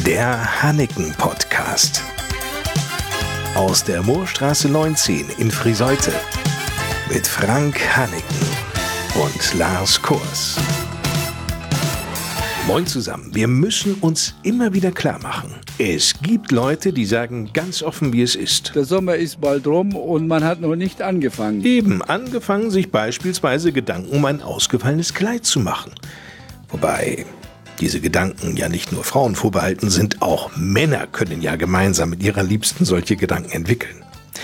Der Hanneken-Podcast. Aus der Moorstraße 19 in Friseute. Mit Frank Hanneken und Lars Kors. Moin zusammen. Wir müssen uns immer wieder klar machen. Es gibt Leute, die sagen ganz offen, wie es ist. Der Sommer ist bald rum und man hat noch nicht angefangen. Eben angefangen, sich beispielsweise Gedanken um ein ausgefallenes Kleid zu machen. Wobei diese Gedanken ja nicht nur Frauen vorbehalten sind, auch Männer können ja gemeinsam mit ihrer Liebsten solche Gedanken entwickeln.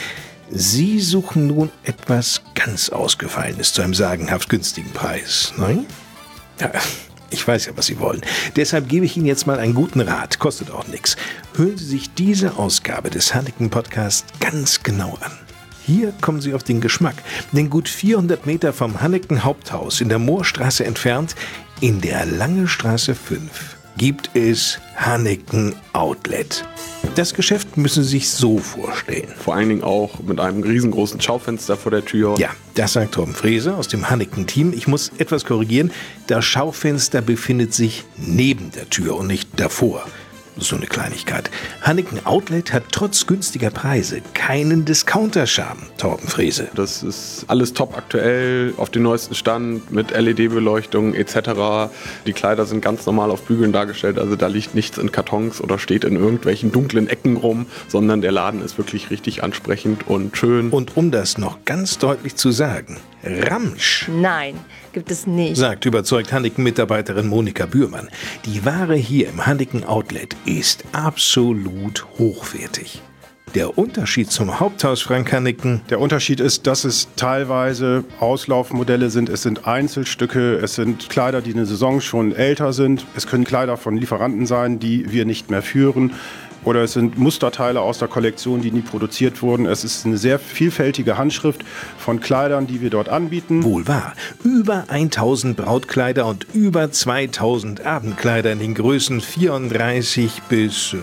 Sie suchen nun etwas ganz Ausgefallenes zu einem sagenhaft günstigen Preis, nein? Ja, ich weiß ja, was Sie wollen. Deshalb gebe ich Ihnen jetzt mal einen guten Rat, kostet auch nichts. Hören Sie sich diese Ausgabe des Hanneken-Podcasts ganz genau an. Hier kommen Sie auf den Geschmack, denn gut 400 Meter vom Hanneken-Haupthaus in der Moorstraße entfernt, in der Langestraße 5, gibt es Hanneken Outlet. Das Geschäft müssen Sie sich so vorstellen. Vor allen Dingen auch mit einem riesengroßen Schaufenster vor der Tür. Ja, das sagt Torben Frese aus dem Hanneken-Team. Ich muss etwas korrigieren. Das Schaufenster befindet sich neben der Tür und nicht davor. So eine Kleinigkeit. Hanneken Outlet hat trotz günstiger Preise keinen Discounter-Charme, Torben Frese. Das ist alles top aktuell, auf dem neuesten Stand, mit LED-Beleuchtung etc. Die Kleider sind ganz normal auf Bügeln dargestellt, also da liegt nichts in Kartons oder steht in irgendwelchen dunklen Ecken rum, sondern der Laden ist wirklich richtig ansprechend und schön. Und um das noch ganz deutlich zu sagen, Ramsch. Nein, gibt es nicht. Sagt überzeugt Hanneken-Mitarbeiterin Monika Bührmann. Die Ware hier im Hanneken Outlet ist absolut hochwertig. Der Unterschied zum Haupthaus Frank Hanneken? Der Unterschied ist, dass es teilweise Auslaufmodelle sind, es sind Einzelstücke, es sind Kleider, die eine Saison schon älter sind. Es können Kleider von Lieferanten sein, die wir nicht mehr führen. Oder es sind Musterteile aus der Kollektion, die nie produziert wurden. Es ist eine sehr vielfältige Handschrift von Kleidern, die wir dort anbieten. Wohl wahr. Über 1000 Brautkleider und über 2000 Abendkleider in den Größen 34 bis...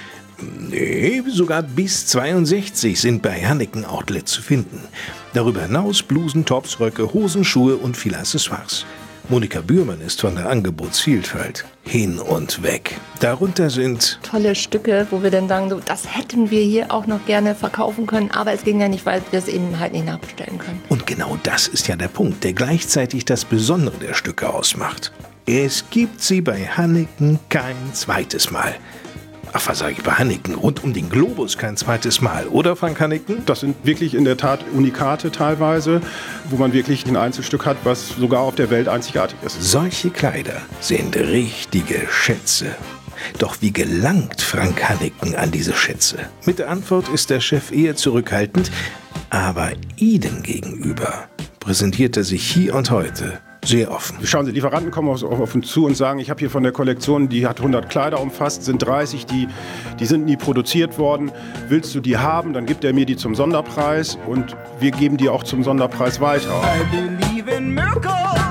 sogar bis 62 sind bei Hanneken Outlet zu finden. Darüber hinaus Blusen, Tops, Röcke, Hosen, Schuhe und viele Accessoires. Monika Bührmann ist von der Angebotsvielfalt hin und weg. Darunter sind tolle Stücke, wo wir dann sagen, so, das hätten wir hier auch noch gerne verkaufen können, aber es ging ja nicht, weil wir es eben halt nicht nachbestellen können. Und genau das ist ja der Punkt, der gleichzeitig das Besondere der Stücke ausmacht. Es gibt sie bei Hanneken kein zweites Mal. Ach, was sage ich bei Hanneken? Rund um den Globus kein zweites Mal, oder Frank Hanneken? Das sind wirklich in der Tat Unikate teilweise, wo man wirklich ein Einzelstück hat, was sogar auf der Welt einzigartig ist. Solche Kleider sind richtige Schätze. Doch wie gelangt Frank Hanneken an diese Schätze? Mit der Antwort ist der Chef eher zurückhaltend, aber Ihnen gegenüber präsentiert er sich hier und heute sehr offen. Schauen Sie, Lieferanten kommen auf uns zu und sagen, ich habe hier von der Kollektion, die hat 100 Kleider umfasst, sind 30, die sind nie produziert worden. Willst du die haben, dann gibt er mir die zum Sonderpreis und wir geben die auch zum Sonderpreis weiter. I believe in miracles.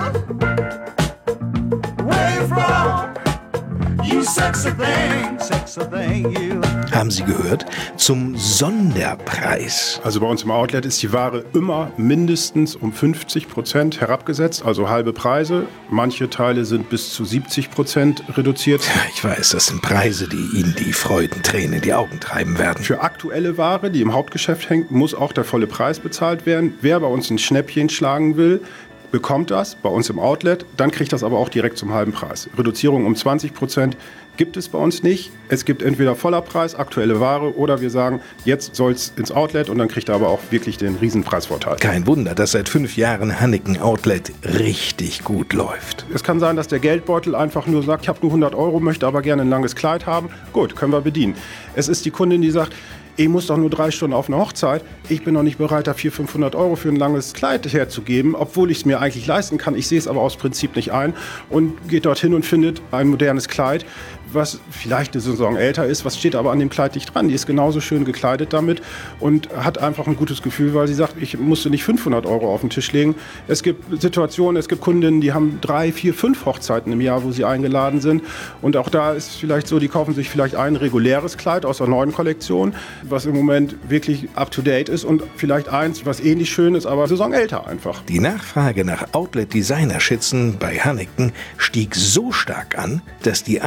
Where you from? You sexy thing, you. Haben Sie gehört? Zum Sonderpreis. Also bei uns im Outlet ist die Ware immer mindestens um 50% herabgesetzt, also halbe Preise. Manche Teile sind bis zu 70% reduziert. Ich weiß, das sind Preise, die Ihnen die Freudentränen in die Augen treiben werden. Für aktuelle Ware, die im Hauptgeschäft hängt, muss auch der volle Preis bezahlt werden. Wer bei uns ein Schnäppchen schlagen will, bekommt das bei uns im Outlet, dann kriegt das aber auch direkt zum halben Preis. Reduzierung um 20% gibt es bei uns nicht. Es gibt entweder voller Preis, aktuelle Ware oder wir sagen, jetzt soll es ins Outlet und dann kriegt er aber auch wirklich den Riesenpreisvorteil. Kein Wunder, dass seit 5 Jahren Hanneken Outlet richtig gut läuft. Es kann sein, dass der Geldbeutel einfach nur sagt, ich habe nur 100 €, möchte aber gerne ein langes Kleid haben. Gut, können wir bedienen. Es ist die Kundin, die sagt, ich muss doch nur 3 Stunden auf eine Hochzeit. Ich bin noch nicht bereit, da 400-500 € für ein langes Kleid herzugeben, obwohl ich es mir eigentlich leisten kann. Ich sehe es aber aus Prinzip nicht ein und geht dorthin und findet ein modernes Kleid, was vielleicht eine Saison älter ist, was steht aber an dem Kleid nicht dran. Die ist genauso schön gekleidet damit und hat einfach ein gutes Gefühl, weil sie sagt, ich musste nicht 500 € auf den Tisch legen. Es gibt Situationen, es gibt Kundinnen, die haben 3, 4, 5 Hochzeiten im Jahr, wo sie eingeladen sind. Und auch da ist es vielleicht so, die kaufen sich vielleicht ein reguläres Kleid aus der neuen Kollektion, was im Moment wirklich up-to-date ist und vielleicht eins, was ähnlich schön ist, aber Saison älter einfach. Die Nachfrage nach Outlet-Designer-Schätzen bei Hanneken stieg so stark an, dass die anfängliche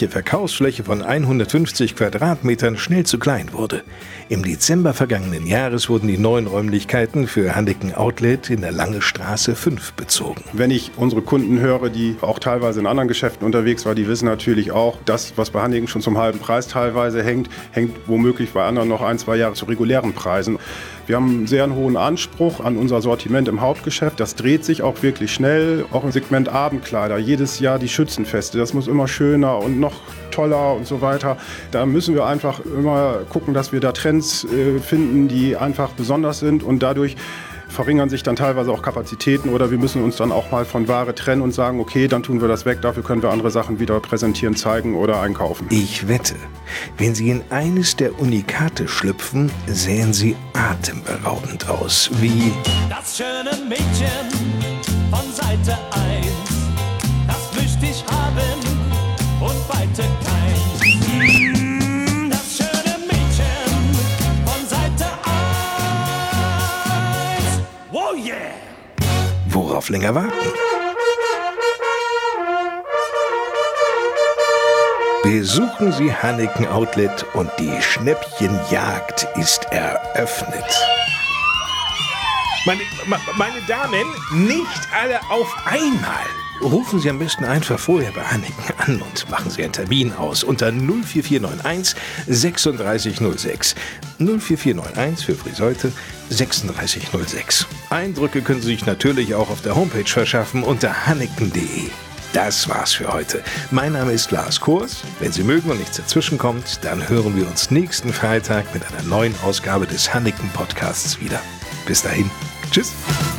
ursprüngliche Verkaufsfläche von 150 Quadratmetern schnell zu klein wurde. Im Dezember vergangenen Jahres wurden die neuen Räumlichkeiten für Hanneken Outlet in der Lange Straße 5 bezogen. Wenn ich unsere Kunden höre, die auch teilweise in anderen Geschäften unterwegs waren, die wissen natürlich auch, das, was bei Hanneken schon zum halben Preis teilweise hängt womöglich bei anderen noch 1-2 Jahre zu regulären Preisen. Wir haben einen sehr hohen Anspruch an unser Sortiment im Hauptgeschäft. Das dreht sich auch wirklich schnell, auch im Segment Abendkleider. Jedes Jahr die Schützenfeste, das muss immer schöner und noch toller und so weiter. Da müssen wir einfach immer gucken, dass wir da Trends finden, die einfach besonders sind, und dadurch verringern sich dann teilweise auch Kapazitäten, oder wir müssen uns dann auch mal von Ware trennen und sagen, okay, dann tun wir das weg, dafür können wir andere Sachen wieder präsentieren, zeigen oder einkaufen. Ich wette, wenn Sie in eines der Unikate schlüpfen, sehen Sie atemberaubend aus, wie das schöne Mädchen von Seite 1. Das möchte ich haben und weiter kein. Das schöne Mädchen von Seite 1. Oh yeah! worauf länger warten? Besuchen Sie Hanneken Outlet und die Schnäppchenjagd ist eröffnet. Meine Damen, nicht alle auf einmal. Rufen Sie am besten einfach vorher bei Hanneken an und machen Sie einen Termin aus unter 04491 3606. 04491 für Friseute 3606. Eindrücke können Sie sich natürlich auch auf der Homepage verschaffen unter hanneken.de. Das war's für heute. Mein Name ist Lars Kurs. Wenn Sie mögen und nichts dazwischenkommt, dann hören wir uns nächsten Freitag mit einer neuen Ausgabe des Hanneken Podcasts wieder. Bis dahin. Tschüss.